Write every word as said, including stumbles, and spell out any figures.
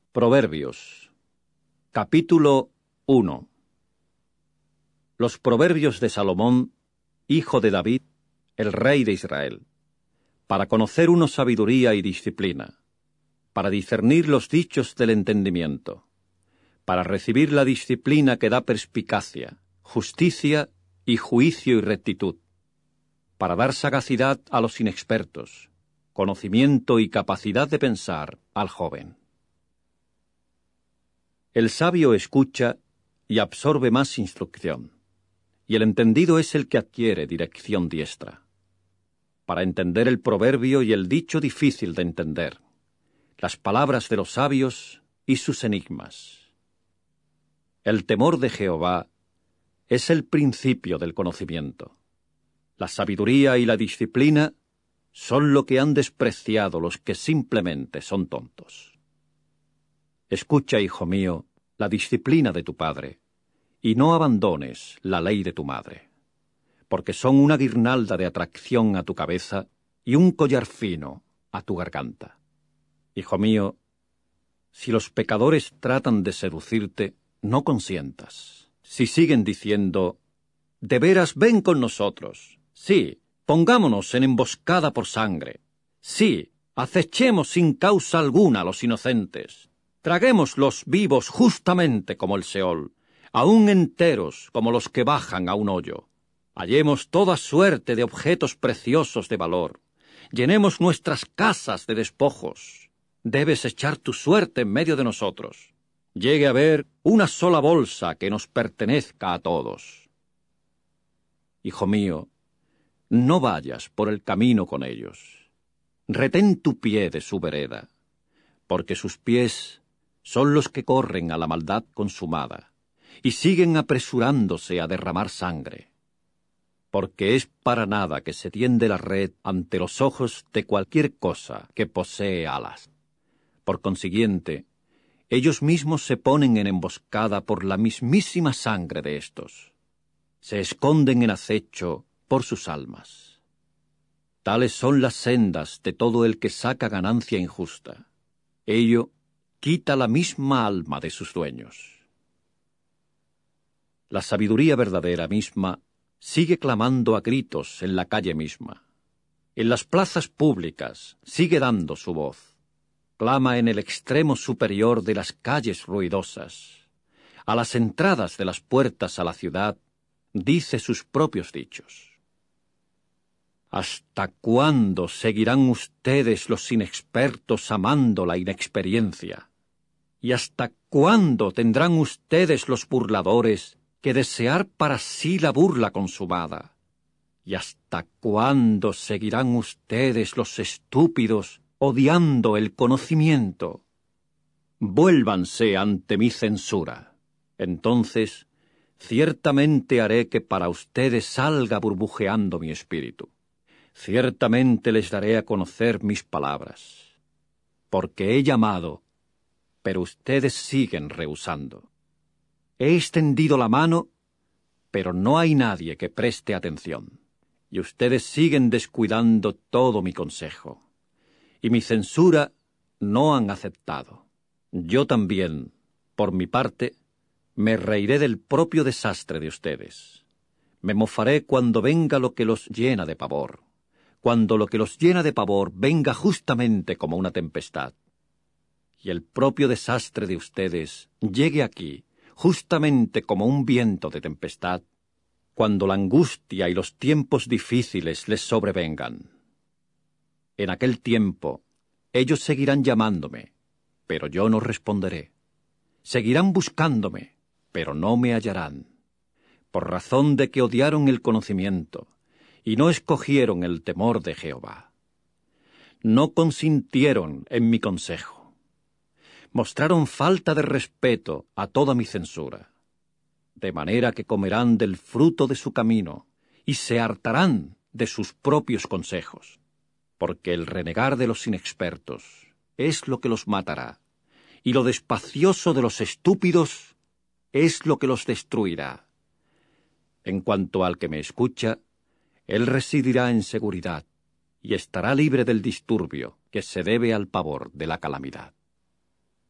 Proverbios, capítulo uno. Los proverbios de Salomón, hijo de David, el rey de Israel, para conocer uno sabiduría y disciplina, para discernir los dichos del entendimiento, para recibir la disciplina que da perspicacia, justicia y juicio y rectitud, para dar sagacidad a los inexpertos, conocimiento y capacidad de pensar al joven. El sabio escucha y absorbe más instrucción, y el entendido es el que adquiere dirección diestra. Para entender el proverbio y el dicho difícil de entender, las palabras de los sabios y sus enigmas. El temor de Jehová es el principio del conocimiento. La sabiduría y la disciplina son lo que han despreciado los que simplemente son tontos. Escucha, hijo mío, la disciplina de tu padre, y no abandones la ley de tu madre, porque son una guirnalda de atracción a tu cabeza y un collar fino a tu garganta. Hijo mío, si los pecadores tratan de seducirte, no consientas. Si siguen diciendo, «De veras, ven con nosotros», sí, pongámonos en emboscada por sangre, sí, acechemos sin causa alguna a los inocentes, traguémoslos vivos justamente como el Seol, aún enteros como los que bajan a un hoyo. Hallemos toda suerte de objetos preciosos de valor. Llenemos nuestras casas de despojos. Debes echar tu suerte en medio de nosotros. Llegue a haber una sola bolsa que nos pertenezca a todos. Hijo mío, no vayas por el camino con ellos. Retén tu pie de su vereda, porque sus pies son los que corren a la maldad consumada, y siguen apresurándose a derramar sangre. Porque es para nada que se tiende la red ante los ojos de cualquier cosa que posee alas. Por consiguiente, ellos mismos se ponen en emboscada por la mismísima sangre de éstos. Se esconden en acecho por sus almas. Tales son las sendas de todo el que saca ganancia injusta. Ello quita la misma alma de sus dueños. La sabiduría verdadera misma sigue clamando a gritos en la calle misma. En las plazas públicas sigue dando su voz. Clama en el extremo superior de las calles ruidosas. A las entradas de las puertas a la ciudad dice sus propios dichos. ¿Hasta cuándo seguirán ustedes los inexpertos amando la inexperiencia? ¿Y hasta cuándo tendrán ustedes los burladores que desear para sí la burla consumada? ¿Y hasta cuándo seguirán ustedes los estúpidos odiando el conocimiento? Vuélvanse ante mi censura. Entonces, ciertamente haré que para ustedes salga burbujeando mi espíritu. Ciertamente les daré a conocer mis palabras. Porque he llamado, pero ustedes siguen rehusando. He extendido la mano, pero no hay nadie que preste atención. Y ustedes siguen descuidando todo mi consejo. Y mi censura no han aceptado. Yo también, por mi parte, me reiré del propio desastre de ustedes. Me mofaré cuando venga lo que los llena de pavor. Cuando lo que los llena de pavor venga justamente como una tempestad. Y el propio desastre de ustedes llegue aquí, justamente como un viento de tempestad, cuando la angustia y los tiempos difíciles les sobrevengan. En aquel tiempo, ellos seguirán llamándome, pero yo no responderé. Seguirán buscándome, pero no me hallarán, por razón de que odiaron el conocimiento y no escogieron el temor de Jehová. No consintieron en mi consejo. Mostraron falta de respeto a toda mi censura, de manera que comerán del fruto de su camino y se hartarán de sus propios consejos, porque el renegar de los inexpertos es lo que los matará, y lo despacioso de los estúpidos es lo que los destruirá. En cuanto al que me escucha, él residirá en seguridad y estará libre del disturbio que se debe al pavor de la calamidad.